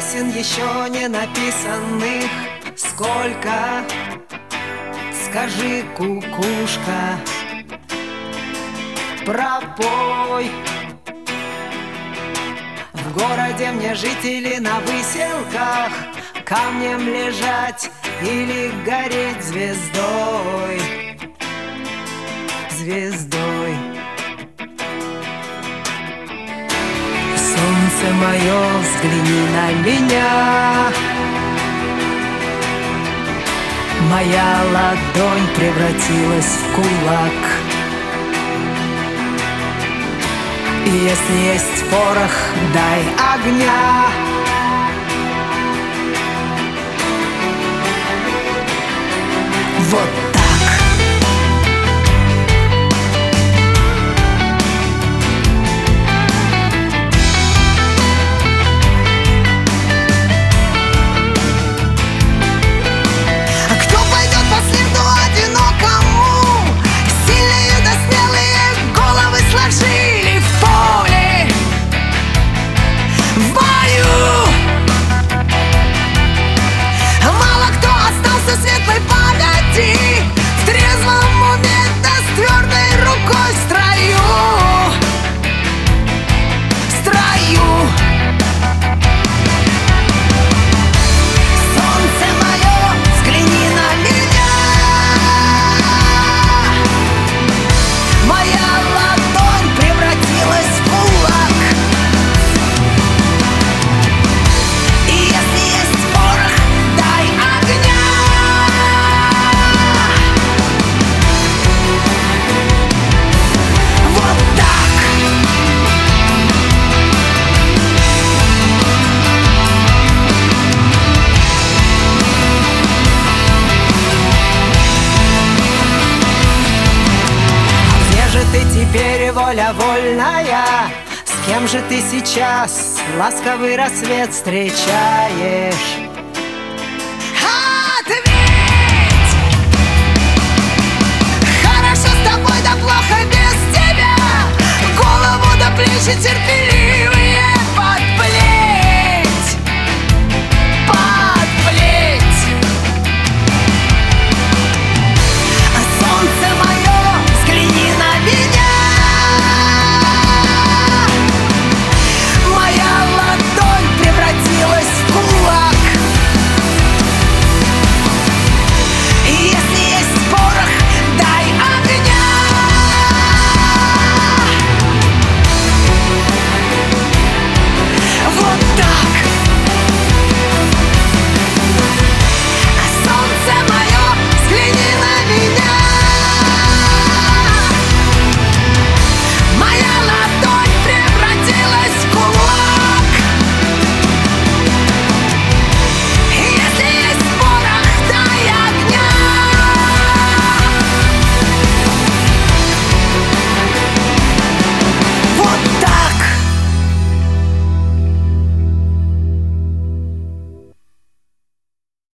песен еще не написанных сколько? Скажи, кукушка, пропой. В городе мне жить или на выселках, камнем лежать или гореть звездой, звездой. Солнце мое, взгляни на меня. Моя ладонь превратилась в кулак. И если есть порох, дай огня. Вот так. Светлой памяти, в трезвом уме, да с твердой рукой в строю, в строю. Солнце мое, взгляни на меня. Моя ладонь превратилась в кулак. И если есть порох, дай огня. Ты теперь воля вольная? С кем же ты сейчас ласковый рассвет встречаешь? Ответь! Хорошо с тобой, да плохо без тебя. Голову до плеч и терпеливо.